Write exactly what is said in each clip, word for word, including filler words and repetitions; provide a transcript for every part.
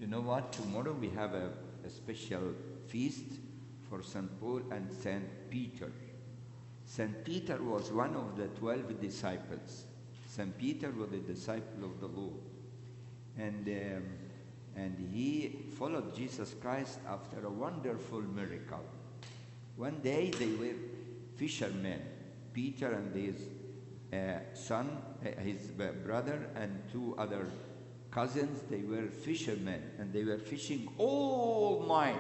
You know what? Tomorrow we have a, a special feast for Saint Paul and Saint Peter. Saint Peter was one of the twelve disciples. Saint Peter was a disciple of the Lord. And, um, and he followed Jesus Christ after a wonderful miracle. One day they were fishermen, Peter and his uh, son, uh, his brother, and two other cousins. They were fishermen, and they were fishing all night.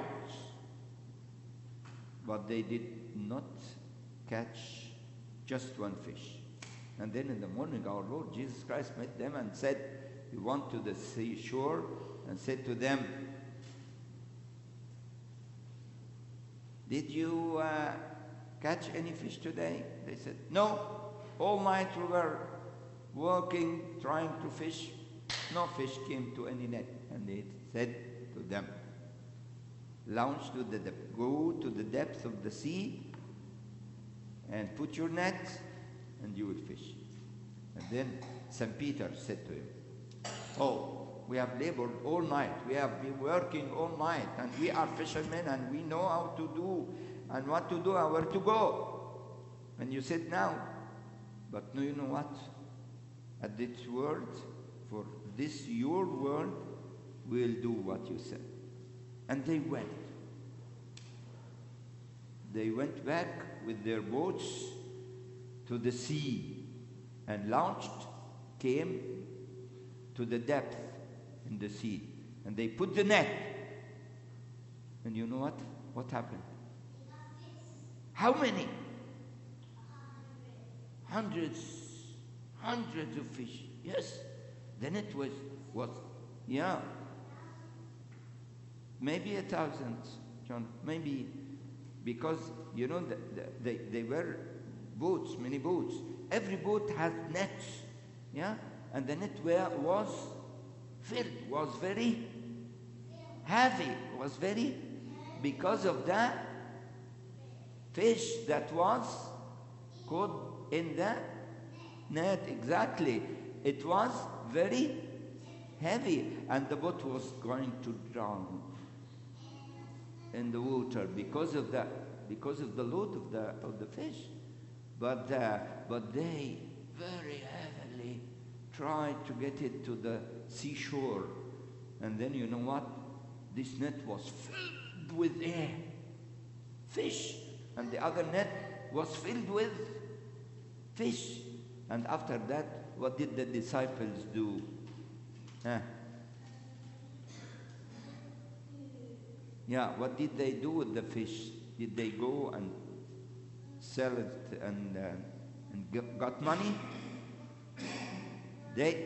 But they did not catch just one fish. And then in the morning, our Lord Jesus Christ met them and said, he went to the seashore and said to them, did you uh, catch any fish today? They said, no. All night we were working, trying to fish. No fish came to any net. And he said to them, launch to the depth, go to the depth of the sea and put your net and you will fish. And then Saint Peter said to him, oh, we have labored all night, we have been working all night, and we are fishermen and we know how to do and what to do and where to go. And you said now, but no, you know what? At this word, for this your word, we'll do what you said. And they went. They went back with their boats to the sea and launched, came to the depth in the sea. And they put the net. And you know what? What happened? How many? Hundreds, hundreds of fish. Yes. The net was, was yeah, maybe a thousand, John, maybe, because, you know, the, the, they, they were boats, many boats. Every boat has nets, yeah? And the net were, was filled, was very heavy, was very, because of the fish that was caught in the net, exactly. It was very heavy, and the boat was going to drown in the water because of the because of the load of the of the fish. But uh, but they very heavily tried to get it to the seashore, and then you know what? This net was filled with air, fish, and the other net was filled with fish. And after that, what did the disciples do? Huh? Yeah, what did they do with the fish? Did they go and sell it and, uh, and get, got money? They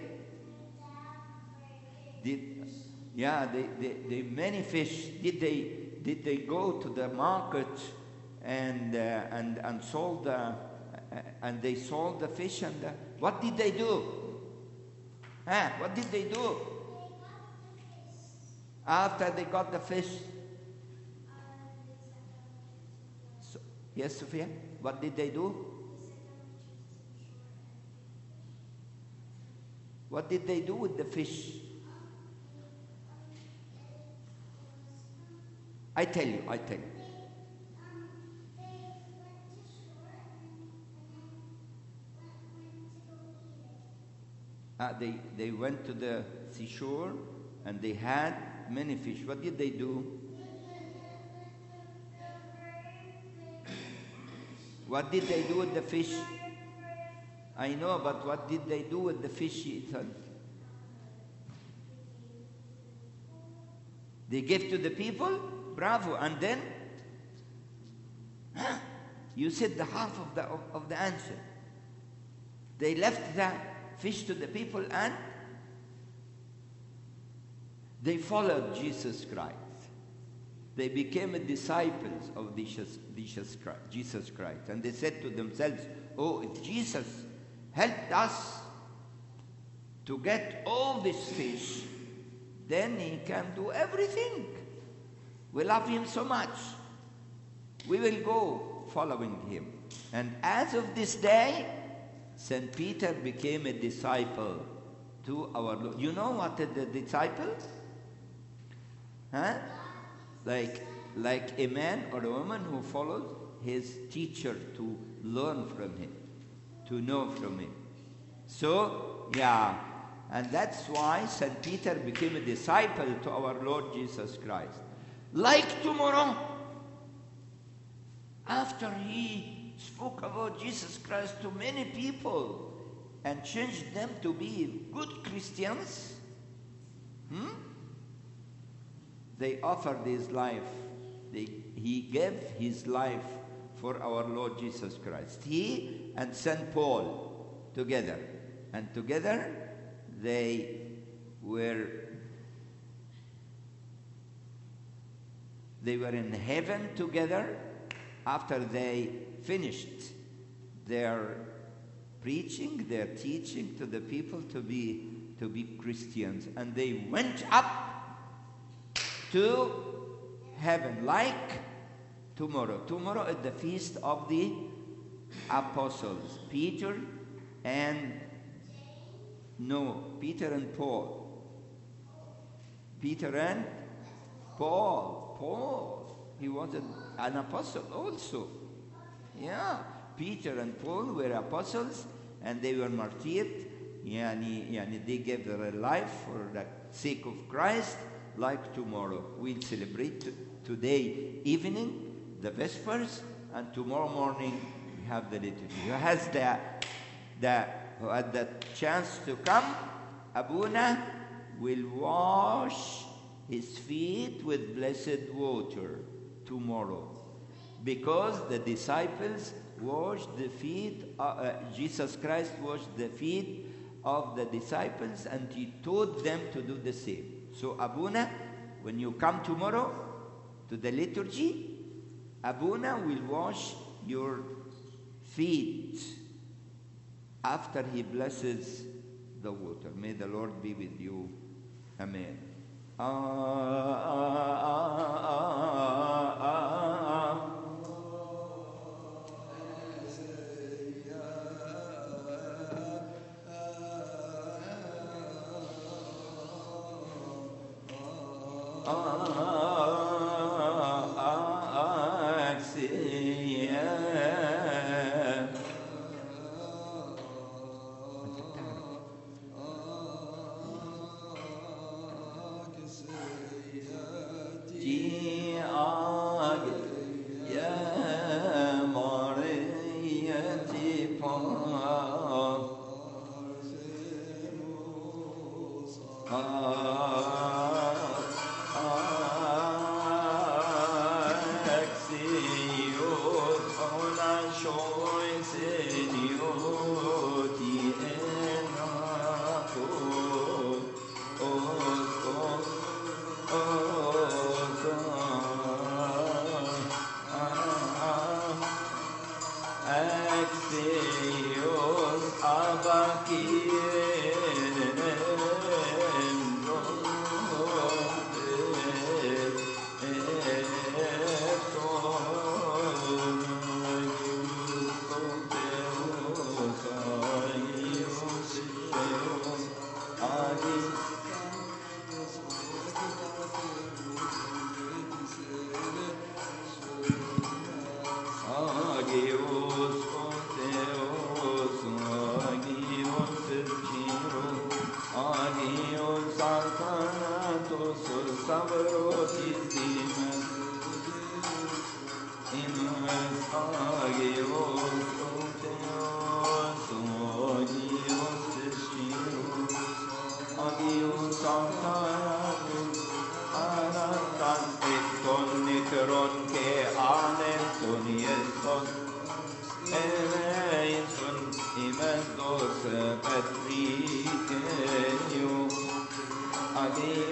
did, yeah, they, they, they many fish. Did they did they go to the market and uh, and and sold the uh, and they sold the fish and the, what did they do? Huh? What did they do after they got the fish? So, yes, Sophia. What did they do? What did they do with the fish? I tell you, I tell you. Uh, they, they went to the seashore and they had many fish. What did they do? What did they do with the fish? I know, but what did they do with the fish, Ethan? They gave to the people? Bravo. And then? Huh? You said the half of the, of, of the answer. They left the fish to the people and they followed Jesus Christ. They became disciples of Jesus, Jesus Christ, Jesus Christ. And they said to themselves, oh, if Jesus helped us to get all this fish, then he can do everything. We love him so much. We will go following him. And as of this day, Saint Peter became a disciple to our Lord. You know what is the disciple? Huh? Like, like a man or a woman who follows his teacher to learn from him, to know from him. So, yeah, and that's why Saint Peter became a disciple to our Lord Jesus Christ. Like tomorrow, after he spoke about Jesus Christ to many people and changed them to be good Christians, hmm? They offered his life. They, he gave his life for our Lord Jesus Christ. He and Saint Paul together. And together they were they were in heaven together after they finished their preaching, their teaching to the people to be to be Christians. And they went up to heaven, like tomorrow. Tomorrow is the feast of the apostles. Peter and, no, Peter and Paul. Peter and Paul. Paul. He was an, an apostle also. Yeah. Peter and Paul were apostles and they were martyred. Yani, yani they gave their life for the sake of Christ. Like tomorrow, we'll celebrate t- today evening, the Vespers, and tomorrow morning we have the liturgy. Who has the, the, who had the chance to come, Abuna will wash his feet with blessed water tomorrow. Because the disciples washed the feet, uh, uh, Jesus Christ washed the feet of the disciples and he taught them to do the same. So Abuna, when you come tomorrow to the liturgy, Abuna will wash your feet after he blesses the water. May the Lord be with you. Amen. Ah, ah, ah, ah, ah, ah.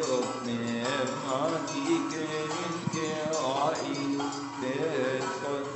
Adios,